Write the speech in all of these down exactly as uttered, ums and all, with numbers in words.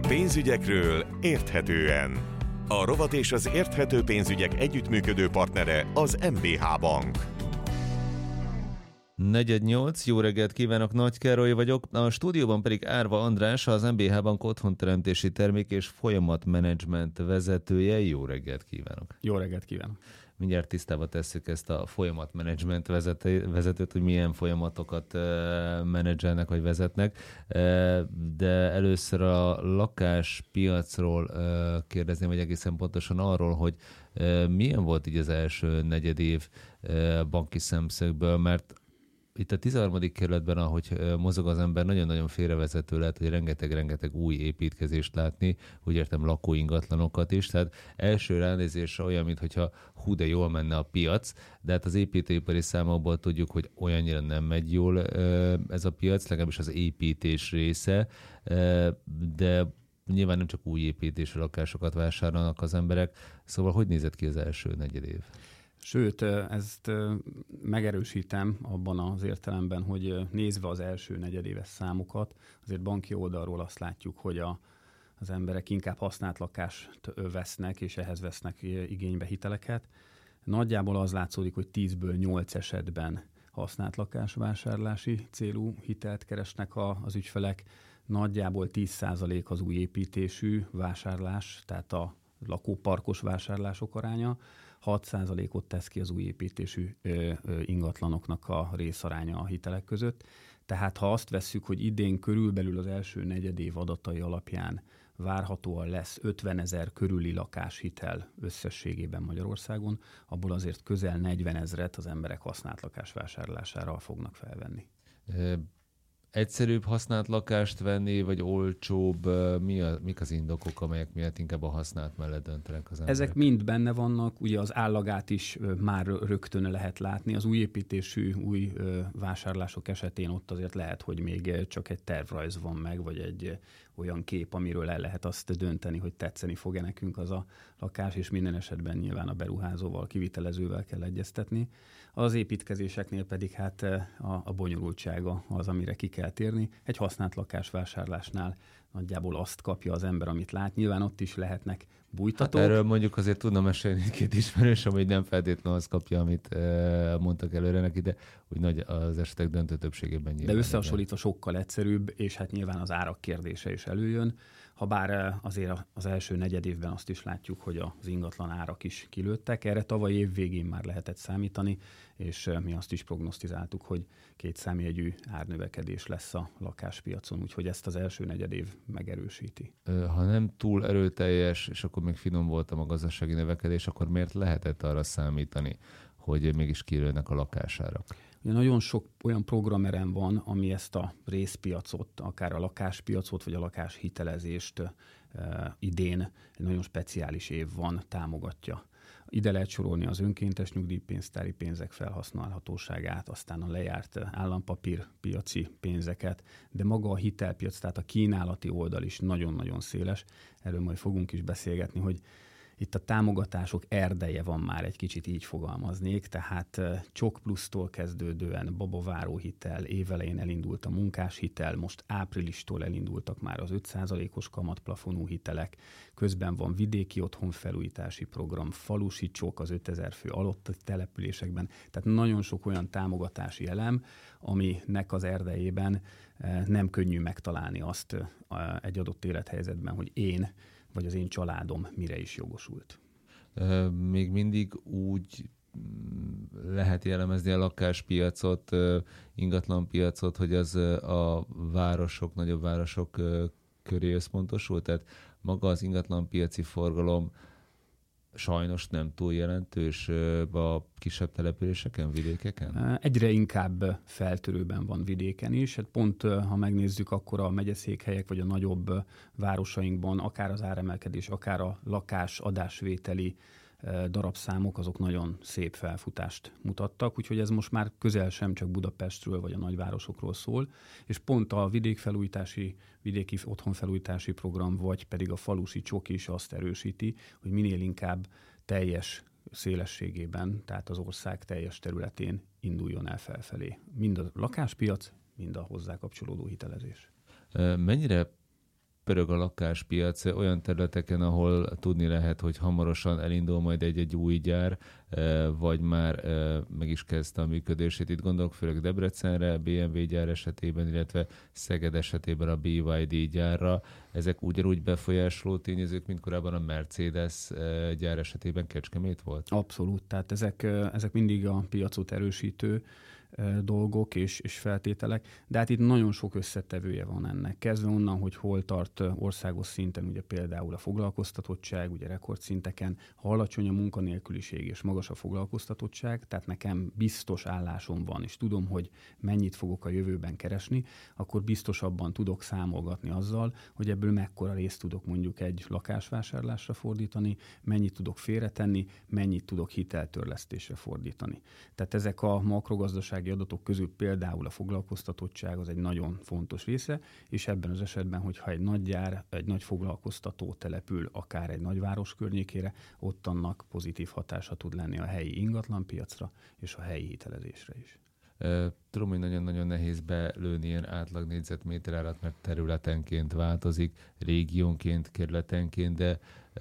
Pénzügyekről érthetően. A rovat és az érthető pénzügyek együttműködő partnere az em bé há Bank. negyven nyolc, jó reggelt kívánok, Nagy Károly vagyok. A stúdióban pedig Árva András, az em bé há Bank otthonteremtési termék és folyamatmenedzsment vezetője. Jó reggelt kívánok. Jó reggelt kívánok. Mindjárt tisztába tesszük ezt a folyamatmenedzsment vezető, vezetőt, hogy milyen folyamatokat uh, menedzselnek vagy vezetnek, uh, de először a lakáspiacról uh, kérdezném, vagy egészen pontosan arról, hogy uh, milyen volt így az első negyedév uh, banki szemszögből, mert itt a tizenharmadik kerületben, ahogy mozog az ember, nagyon-nagyon félrevezető lehet, hogy rengeteg-rengeteg új építkezést látni, úgy értem lakóingatlanokat is, tehát első ránézésre olyan, mintha hú, de jól menne a piac, de hát az építőipari számokból tudjuk, hogy olyannyira nem megy jól ez a piac, legalábbis az építés része, de nyilván nem csak új építésű lakásokat vásárolnak az emberek, szóval hogy nézett ki az első negyedév? Sőt, ezt megerősítem abban az értelemben, hogy nézve az első negyedéves számokat, azért banki oldalról azt látjuk, hogy a, az emberek inkább használt lakást vesznek, és ehhez vesznek igénybe hiteleket. Nagyjából az látszódik, hogy tízből nyolc esetben használt lakásvásárlási célú hitelt keresnek a, az ügyfelek. Nagyjából tíz százalék az új építésű vásárlás, tehát a lakóparkos vásárlások aránya, hat százalékot tesz ki az új építésű ö, ö, ingatlanoknak a részaránya a hitelek között. Tehát ha azt vesszük, hogy idén körülbelül az első negyedév adatai alapján várhatóan lesz ötvenezer körüli lakáshitel összességében Magyarországon, abból azért közel negyvenezret az emberek használt lakás vásárlására fognak felvenni. Egyszerűbb használt lakást venni, vagy olcsóbb? Mi a, mik az indokok, amelyek miatt inkább a használt mellett döntenek az emberek? Ezek mind benne vannak, ugye az állagát is már rögtön lehet látni. Az új építésű, új vásárlások esetén ott azért lehet, hogy még csak egy tervrajz van meg, vagy egy olyan kép, amiről el lehet azt dönteni, hogy tetszeni fog-e nekünk az a lakás, és minden esetben nyilván a beruházóval, kivitelezővel kell egyeztetni. Az építkezéseknél pedig hát a, a bonyolultsága az, amire ki kell térni. Egy használt lakásvásárlásnál nagyjából azt kapja az ember, amit lát. Nyilván ott is lehetnek bújtatók. Hát erről mondjuk azért tudna mesélni két ismerős, hogy nem feltétlenül azt kapja, amit e, mondtak előre neki, de úgy nagy az esetek döntő többségében nyilván. De összehasonlítva sokkal egyszerűbb, és hát nyilván az árak kérdése is előjön. Habár azért az első negyed évben azt is látjuk, hogy az ingatlan árak is kilőttek. Erre tavaly év végén már lehetett számítani, és mi azt is prognosztizáltuk, hogy két számjegyű árnövekedés lesz a lakáspiacon, úgyhogy ezt az első negyed év megerősíti. Ha nem túl erőteljes, és akkor még finom voltam a gazdasági növekedés, akkor miért lehetett arra számítani, hogy mégis kilőnek a lakásárak? Ugye nagyon sok olyan programerem van, ami ezt a részpiacot, akár a lakáspiacot, vagy a lakáshitelezést e, idén egy nagyon speciális év van, támogatja. Ide lehet sorolni az önkéntes nyugdíjpénztári pénzek felhasználhatóságát, aztán a lejárt állampapír piaci pénzeket, de maga a hitelpiac, tehát a kínálati oldal is nagyon-nagyon széles. Erről majd fogunk is beszélgetni, hogy itt a támogatások erdeje van már, egy kicsit így fogalmaznék, tehát Csok plusztól kezdődően babaváró hitel, évelején elindult a munkáshitel, most áprilistól elindultak már az öt százalékos kamatplafonú hitelek, közben van vidéki otthonfelújítási program, falusi csok az ötezer fő alatt településekben, tehát nagyon sok olyan támogatási elem, aminek az erdejében nem könnyű megtalálni azt egy adott élethelyzetben, hogy én vagy az én családom mire is jogosult. Még mindig úgy lehet jellemezni a lakáspiacot, ingatlanpiacot, hogy az a városok, nagyobb városok köré összpontosul, tehát maga az ingatlanpiaci forgalom sajnos nem túl jelentős a kisebb településeken, vidékeken? Egyre inkább feltörőben van vidéken is. Hát pont, ha megnézzük, akkor a megyeszékhelyek vagy a nagyobb városainkban akár az áremelkedés, akár a lakás adásvételi darabszámok, azok nagyon szép felfutást mutattak, úgyhogy ez most már közel sem csak Budapestről vagy a nagyvárosokról szól, és pont a vidékfelújítási, vidéki otthonfelújítási program, vagy pedig a falusi csok is azt erősíti, hogy minél inkább teljes szélességében, tehát az ország teljes területén induljon el felfelé. Mind a lakáspiac, mind a hozzá kapcsolódó hitelezés. Mennyire pörög a lakáspiac olyan területeken, ahol tudni lehet, hogy hamarosan elindul majd egy-egy új gyár, vagy már meg is kezdte a működését. Itt gondolok főleg Debrecenre, bé em vé gyár esetében, illetve Szeged esetében a bé wá dé gyárra. Ezek ugyanúgy befolyásoló tényezők, mint korábban a Mercedes gyár esetében Kecskemét volt? Abszolút, tehát ezek, ezek mindig a piacot erősítő dolgok és, és feltételek, de hát itt nagyon sok összetevője van ennek. Kezdve onnan, hogy hol tart országos szinten, ugye például a foglalkoztatottság, ugye rekordszinteken, ha alacsony a munkanélküliség és magas a foglalkoztatottság, tehát nekem biztos állásom van, és tudom, hogy mennyit fogok a jövőben keresni, akkor biztosabban tudok számolgatni azzal, hogy ebből mekkora részt tudok mondjuk egy lakásvásárlásra fordítani, mennyit tudok félretenni, mennyit tudok hiteltörlesztésre fordítani. Tehát ezek a makrogazdasági adatok közül például a foglalkoztatottság az egy nagyon fontos része, és ebben az esetben, hogyha egy nagy gyár, egy nagy foglalkoztató települ akár egy nagyváros környékére, ott annak pozitív hatása tud lenni a helyi ingatlanpiacra és a helyi hitelezésre is. Tudom, hogy nagyon-nagyon nehéz belőni ilyen átlag négyzetméter árat, mert területenként változik, régiónként, kerületenként, de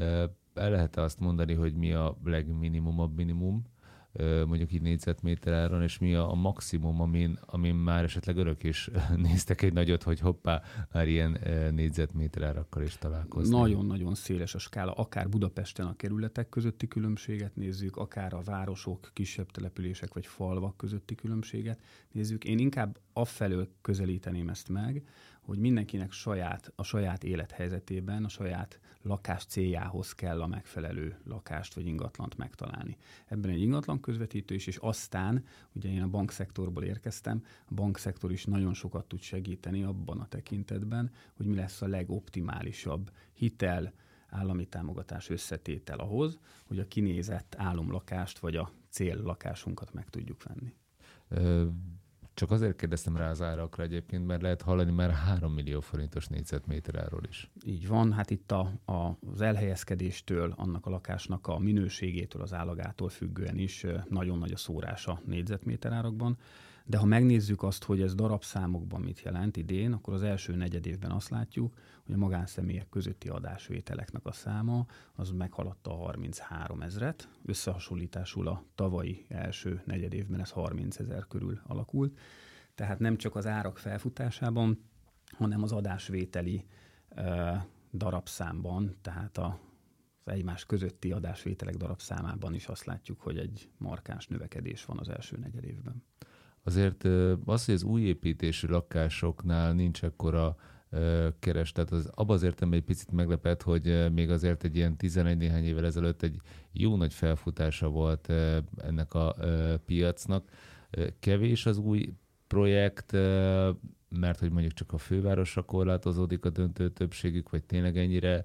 el lehet azt mondani, hogy mi a legminimumabb minimum, mondjuk így négyzetméter áron, és mi a, a maximum, amin, amin már esetleg örök is néztek egy nagyot, hogy hoppá, már ilyen négyzetméter árakkal is találkozni. Nagyon-nagyon széles a skála, akár Budapesten a kerületek közötti különbséget nézzük, akár a városok, kisebb települések vagy falvak közötti különbséget nézzük. Én inkább afelől közelíteném ezt meg, hogy mindenkinek saját, a saját élethelyzetében, a saját lakás céljához kell a megfelelő lakást vagy ingatlant megtalálni. Ebben egy ingatlan közvetítő is, és aztán, ugye én a bankszektorból érkeztem, a bankszektor is nagyon sokat tud segíteni abban a tekintetben, hogy mi lesz a legoptimálisabb hitel, állami támogatás összetétel ahhoz, hogy a kinézett álomlakást vagy a céllakásunkat meg tudjuk venni. Ö- Csak azért kérdeztem rá az árakra egyébként, mert lehet hallani már három millió forintos négyzetméter árról is. Így van, hát itt a, a, az elhelyezkedéstől, annak a lakásnak a minőségétől, az állagától függően is nagyon nagy a szórás a négyzetméter árakban. De ha megnézzük azt, hogy ez darabszámokban mit jelent idén, akkor az első negyedévben azt látjuk, hogy a magánszemélyek közötti adásvételeknek a száma az meghaladta a harminchárom ezret. Összehasonlításul a tavalyi első negyedévben ez harminc ezer körül alakult. Tehát nem csak az árak felfutásában, hanem az adásvételi uh, darabszámban, tehát a az egymás közötti adásvételek darabszámában is azt látjuk, hogy egy markáns növekedés van az első negyedévben. Azért az, hogy az új építésű lakásoknál nincs ekkora kereslet, az abban az értelemben egy picit meglepett, hogy még azért egy ilyen tizenegy néhány évvel ezelőtt egy jó nagy felfutása volt ennek a piacnak. Kevés az új projekt, mert hogy mondjuk csak a fővárosra korlátozódik a döntő többségük, vagy tényleg ennyire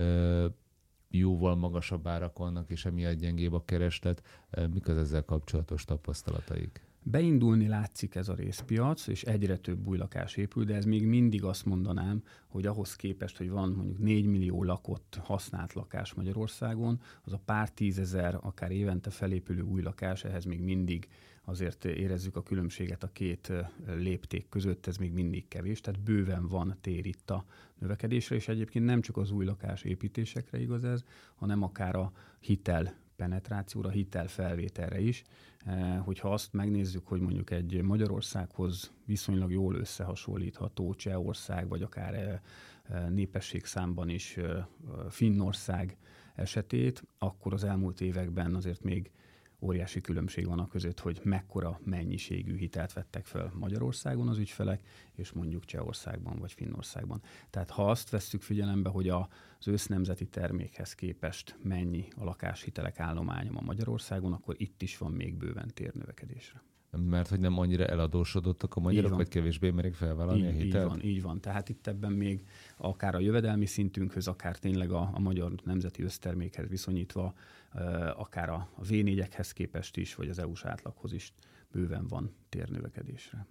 jóval magasabb árak vannak, és emiatt gyengébb a kereslet. Mik az ezzel kapcsolatos tapasztalataik? Beindulni látszik ez a részpiac, és egyre több új lakás épül, de ez még mindig azt mondanám, hogy ahhoz képest, hogy van mondjuk négy millió lakott, használt lakás Magyarországon, az a pár tízezer, akár évente felépülő új lakás, ehhez még mindig azért érezzük a különbséget a két lépték között, ez még mindig kevés, tehát bőven van tér itt a növekedésre, és egyébként nem csak az új lakás építésekre igaz ez, hanem akár a hitel penetrációra, hitelfelvételre is. Hogyha azt megnézzük, hogy mondjuk egy Magyarországhoz viszonylag jól összehasonlítható Csehország, vagy akár népességszámban is Finnország esetét, akkor az elmúlt években azért még óriási különbség van a között, hogy mekkora mennyiségű hitelt vettek fel Magyarországon az ügyfelek, és mondjuk Csehországban vagy Finnországban. Tehát ha azt vesszük figyelembe, hogy az össznemzeti termékhez képest mennyi a lakáshitelek állománya ma Magyarországon, akkor itt is van még bőven tér növekedésre. Mert hogy nem annyira eladósodottak a magyarok, vagy kevésbé merik felvállalni így, a hitelt? Így van, így van. Tehát itt ebben még akár a jövedelmi szintünkhöz, akár tényleg a, a magyar nemzeti össztermékhez viszonyítva, akár a, a vé négyekhez képest is, vagy az é u-s átlaghoz is bőven van térnövekedésre.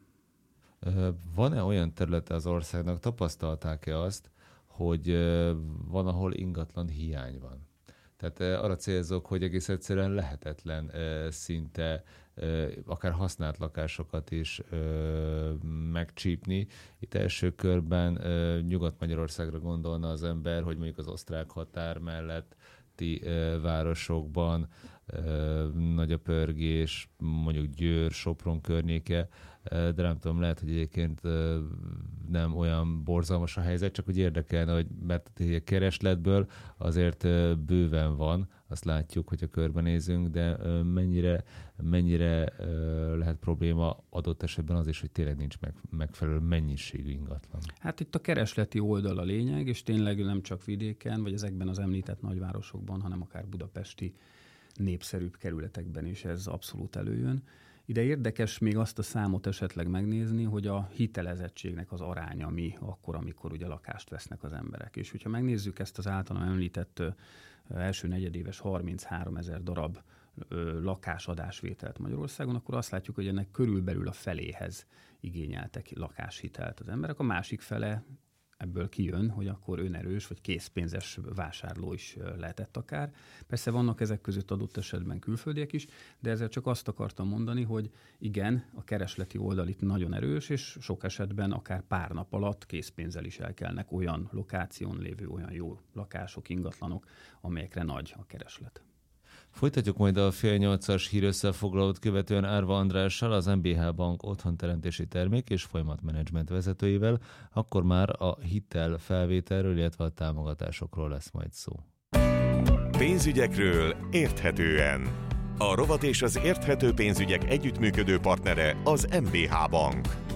Van-e olyan területe az országnak, tapasztalták-e azt, hogy van, ahol ingatlan hiány van? Tehát arra célzok, hogy egész egyszerűen lehetetlen szinte akár használt lakásokat is megcsípni. Itt első körben Nyugat-Magyarországra gondolna az ember, hogy mondjuk az osztrák határ melletti városokban nagy a pörgés, mondjuk Győr, Sopron környéke, de nem tudom, lehet, hogy egyébként nem olyan borzalmas a helyzet, csak hogy érdekelne, hogy mert a keresletből azért bőven van, azt látjuk, hogyha körbenézünk, de mennyire, mennyire lehet probléma adott esetben az is, hogy tényleg nincs meg, megfelelő mennyiségű ingatlan. Hát itt a keresleti oldal a lényeg, és tényleg nem csak vidéken, vagy ezekben az említett nagyvárosokban, hanem akár budapesti népszerűbb kerületekben is ez abszolút előjön. Ide érdekes még azt a számot esetleg megnézni, hogy a hitelezettségnek az aránya mi akkor, amikor ugye lakást vesznek az emberek. És hogyha megnézzük ezt az általam említett első negyedéves harminchárom ezer darab lakásadásvételt Magyarországon, akkor azt látjuk, hogy ennek körülbelül a feléhez igényeltek lakáshitelt az emberek. A másik fele ebből kijön, hogy akkor önerős vagy készpénzes vásárló is lehetett akár. Persze vannak ezek között adott esetben külföldiek is, de ezzel csak azt akartam mondani, hogy igen, a keresleti oldal itt nagyon erős, és sok esetben akár pár nap alatt készpénzzel is elkelnek olyan lokáción lévő, olyan jó lakások, ingatlanok, amelyekre nagy a kereslet. Folytatjuk majd a fél nyolcas hírösszefoglalót követően Árva Andrással, az em bé há Bank otthonteremtési termék és folyamatmenedzsment vezetőjével, akkor már a hitel felvételről, illetve a támogatásokról lesz majd szó. Pénzügyekről érthetően. A rovat és az érthető pénzügyek együttműködő partnere az em bé há Bank.